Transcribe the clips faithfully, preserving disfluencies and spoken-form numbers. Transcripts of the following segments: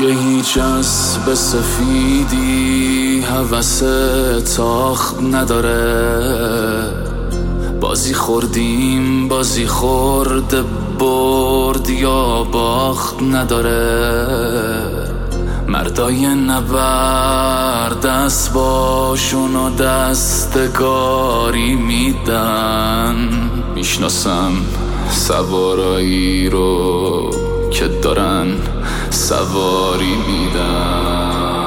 دیگه هیچ از به سفیدی هوس تاخت نداره. بازی خوردیم بازی خورد برد یا باخت نداره. مردای نبرد اسباشون و دستگاری میدن. میشناسم سوارایی رو که دارن سواری میدن.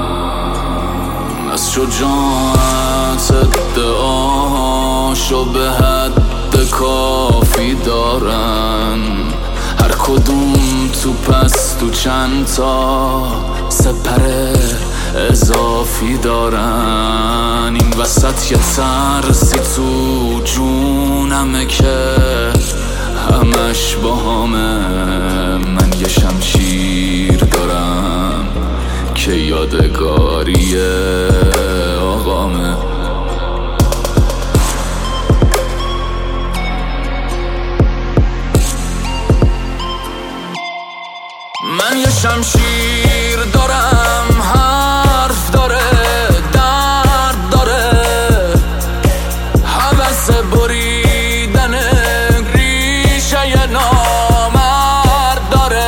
از شجاعت ادعاشو به حد کافی دارن. هر کدوم تو پس تو چند تا سپر اضافی دارن. این وسط یه ترسی تو جونمه که همش با همه. من یه شمشیر دارم که یادگاری آقامه. من یه شمشیر دارم، حرف داره، درد داره، هوس بریدن ریشه نامرد داره.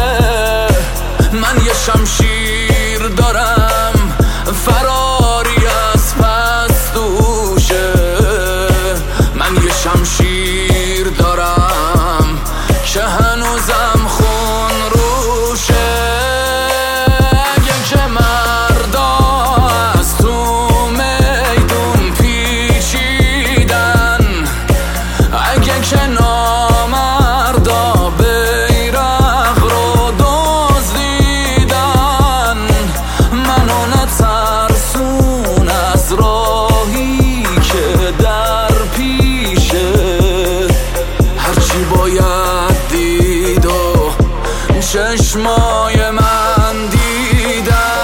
من یه شمشیر دارم، فراری از پس دوشه. من یه شمشیر دارم که هنوزم خون روشه. اگه که مردا از تو میدون پیچیدن، اگه که نامردا بیرق رو دزدیدن، منو نترسون از راهی که در پیشه. هرچی باید دید و چشمای من دیدن.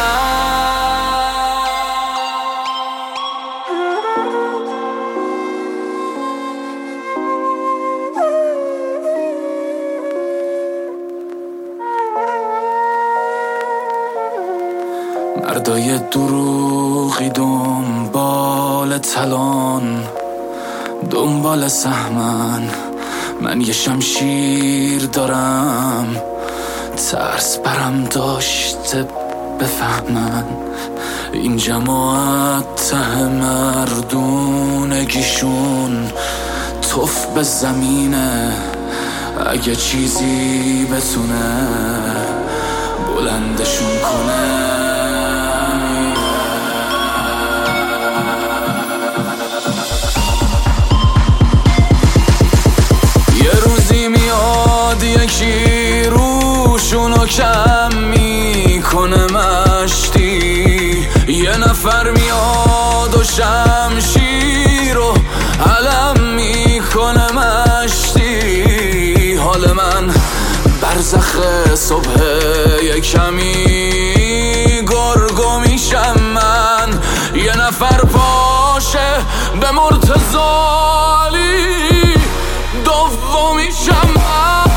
مردای دروغی دنبال تلان، دنبال سهمن. من یه شمشیر دارم، ترس برم داشته بفهمن. این جماعت ته مردونگیشون توف به زمینه. اگه چیزی بتونه بلندشون کنه. یه روزی میاد یکی روشونو کم میکنه مشتی. یه نفر میاد و شمشیر و علم میکنه مشتی. حال من برزخ صبح یه کمی گرگو میشم من. یه نفر پاشه به مرتضالی دومیشم من.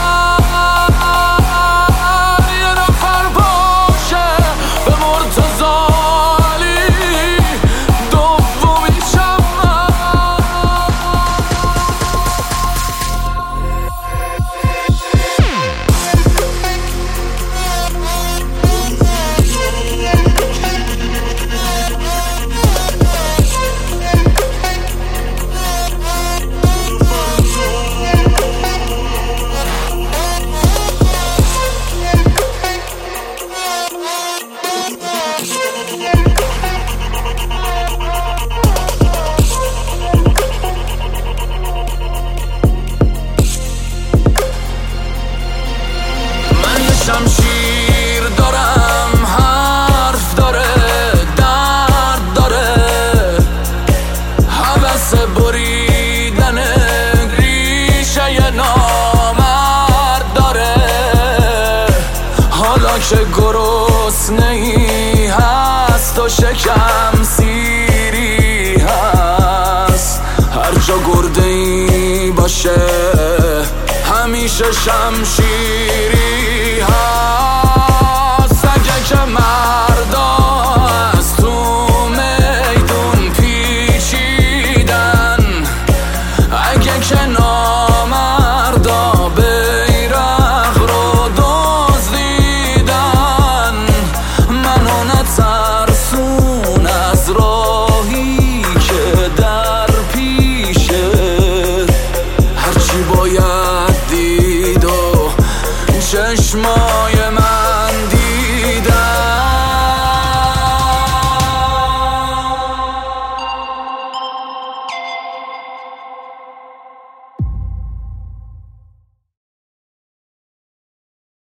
شمشیر دارم، حرف داره، درد داره، هوس بریدن ریشه نامرد داره. حالا که گرسنه‌ای هست و شکم سیری هست، هر جا گرده‌ای باشه همیشه شمشیری هست.